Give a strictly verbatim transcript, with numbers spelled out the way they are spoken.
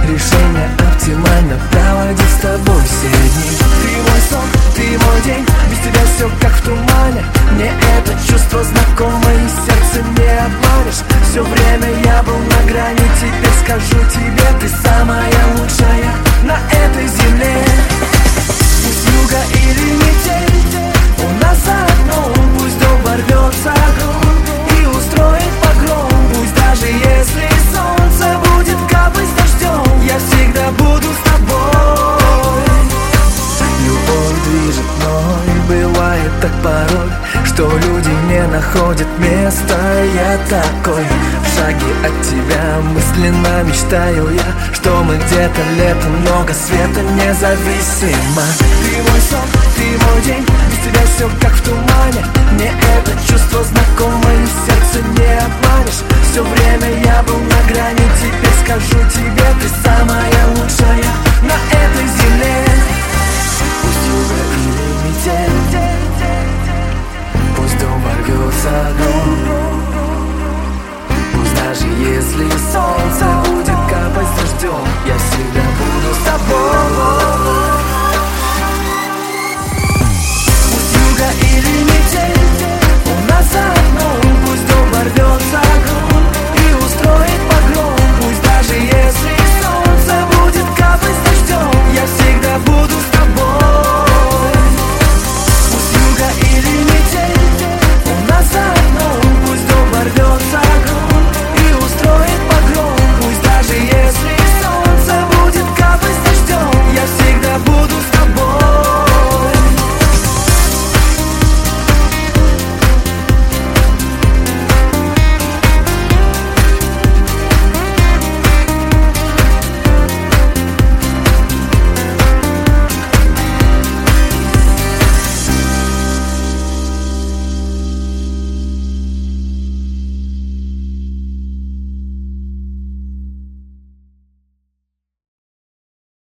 решение оптимально проводить с тобой все дни. Ты мой сон, ты мой день, без тебя все как в тумане. Мне это чувство знакомо и сердце не обманешь. Все время я был на грани, теперь скажу тебе: ты самая лучшая на этой земле. Пусть юга или метель у нас за окном, пусть дом ворвется и устроит погром. Пусть даже если солнце будет капать с дождем, я всегда буду с тобой. Любовь движет мной, бывает так порой, что люди не находят места. Я такой в шаге от тебя, мысленно мечтаю я, что мы где-то летом, много света, независимо. Ты мой сон, ты мой день, без тебя все как в тумане. Мне это чувство знакомо и сердце не обманешь. Все время я был на грани, теперь скажу тебе: ты самая лучшая на этой земле. Пусть юга или метель, пусть дом ворвется, но пусть даже если солнце